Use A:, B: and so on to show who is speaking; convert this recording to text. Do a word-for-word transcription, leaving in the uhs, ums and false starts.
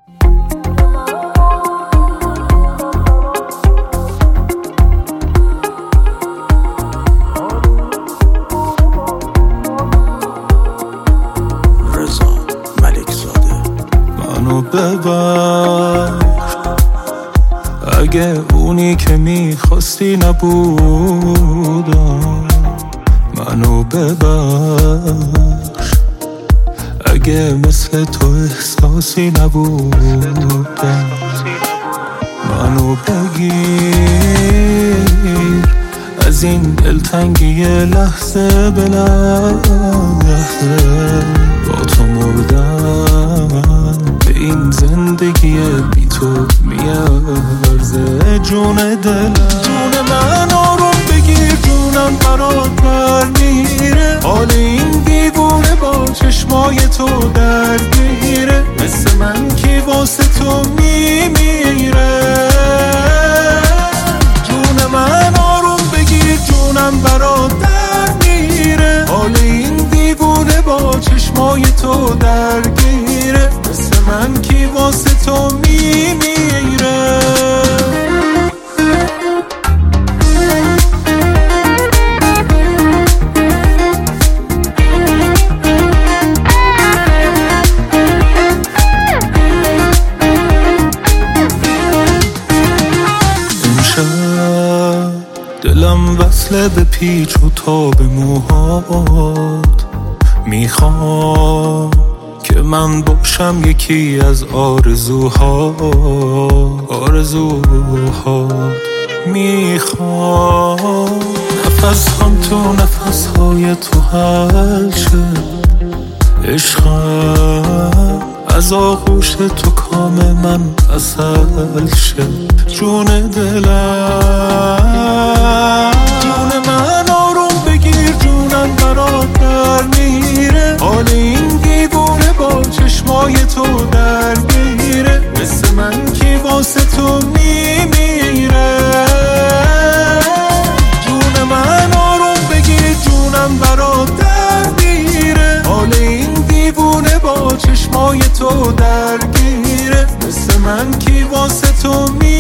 A: ببر اگه اونی که میخواستی نبودم، منو ببخش اگه مثل تو احساسی نبودم. منو بگیر از این دلتنگی لحظه به لحظه، با تو مردم به این زندگی بی تو میارزه. جون دلم جون من آروم بگیر، جونم برات در میره، حال این دیوونه با چشمای تو درگیره، مثل من کی واسه تو میمیره. جون من آروم بگیر، جونم برات در میره، حال این دیوونه با چشمای تو درگیره، مثل من کی واسه تو میمیره. دلم وصله به پیچ و تاب موهات، میخوام که من باشم یکی از آرزوهات آرزوهات میخوام نفس هم تو نفس های تو حل شه، عشقم از آغوش تو کام من عسل شه. جون دلم جون من آروم بگیر، جونم برات در میره، حال این دیوونه با چشمای تو درگیره، مثل من کی واسه تو میمیره. جون من آروم بگیر، جونم برات در میره، حال این دیوونه با چشمای تو درگیره، مثل من کی واسه تو میمیره.